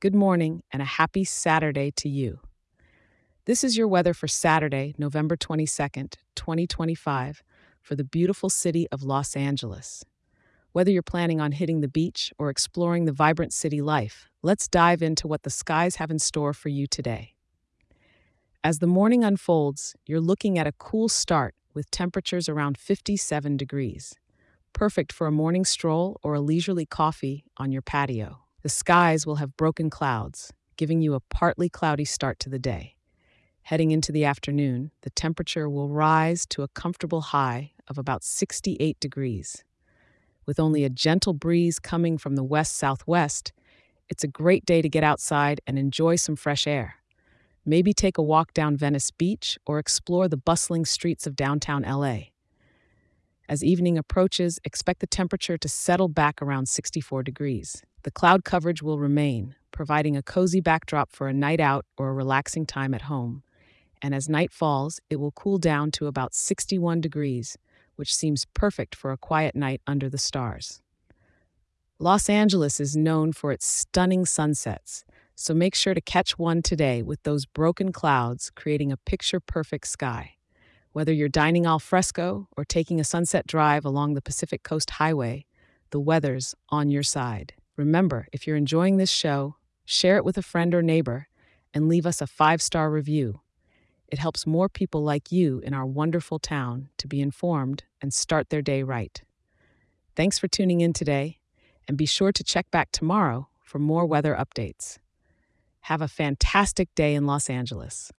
Good morning and a happy Saturday to you. This is your weather for Saturday, November 22nd, 2025, for the beautiful city of Los Angeles. Whether you're planning on hitting the beach or exploring the vibrant city life, let's dive into what the skies have in store for you today. As the morning unfolds, you're looking at a cool start with temperatures around 57 degrees, perfect for a morning stroll or a leisurely coffee on your patio. The skies will have broken clouds, giving you a partly cloudy start to the day. Heading into the afternoon, the temperature will rise to a comfortable high of about 68 degrees. With only a gentle breeze coming from the west southwest, it's a great day to get outside and enjoy some fresh air. Maybe take a walk down Venice Beach or explore the bustling streets of downtown LA. As evening approaches, expect the temperature to settle back around 64 degrees. The cloud coverage will remain, providing a cozy backdrop for a night out or a relaxing time at home. And as night falls, it will cool down to about 61 degrees, which seems perfect for a quiet night under the stars. Los Angeles is known for its stunning sunsets, so make sure to catch one today with those broken clouds creating a picture-perfect sky. Whether you're dining al fresco or taking a sunset drive along the Pacific Coast Highway, the weather's on your side. Remember, if you're enjoying this show, share it with a friend or neighbor and leave us a 5-star review. It helps more people like you in our wonderful town to be informed and start their day right. Thanks for tuning in today, and be sure to check back tomorrow for more weather updates. Have a fantastic day in Los Angeles.